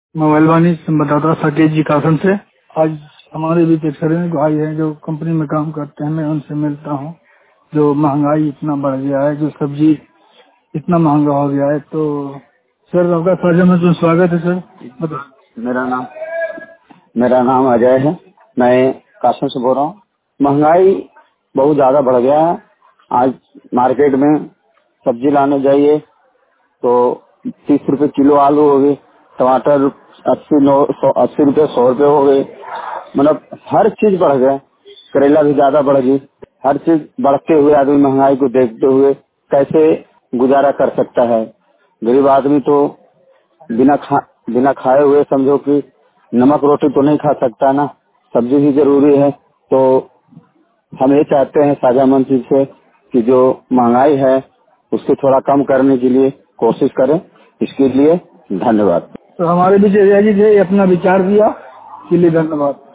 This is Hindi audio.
मोबाइल वाणी संवाददाता साकेत जी कासन से। आज हमारे बीच एक श्रेणी भाई है जो कंपनी में काम करते हैं, मैं उनसे मिलता हूँ। जो महंगाई इतना बढ़ गया है, जो सब्जी इतना महंगा हो गया है, तो सर आपका ताजा में तो स्वागत है सर। बताओ। मेरा नाम अजय है। मैं कासम से बोल रहा हूँ। महंगाई बहुत ज्यादा बढ़ गया है। आज मार्केट में सब्जी लाने जाइए तो 30 रुपए किलो आलू हो गए, टमाटर 80 रुपए 100 रुपए हो गए। मतलब हर चीज बढ़ गया। करेला भी ज्यादा बढ़ गई। हर चीज बढ़ते हुए आदमी महंगाई को देखते हुए कैसे गुजारा कर सकता है। गरीब आदमी तो बिना खाए हुए समझो कि नमक रोटी तो नहीं खा सकता ना, सब्जी भी जरूरी है। तो हम ये चाहते हैं साझा मंच से कि जो महंगाई है उसको थोड़ा कम करने के लिए कोशिश करें। इसके लिए धन्यवाद। तो हमारे बीच अजय जी थे, अपना विचार दिया, इसके लिए धन्यवाद।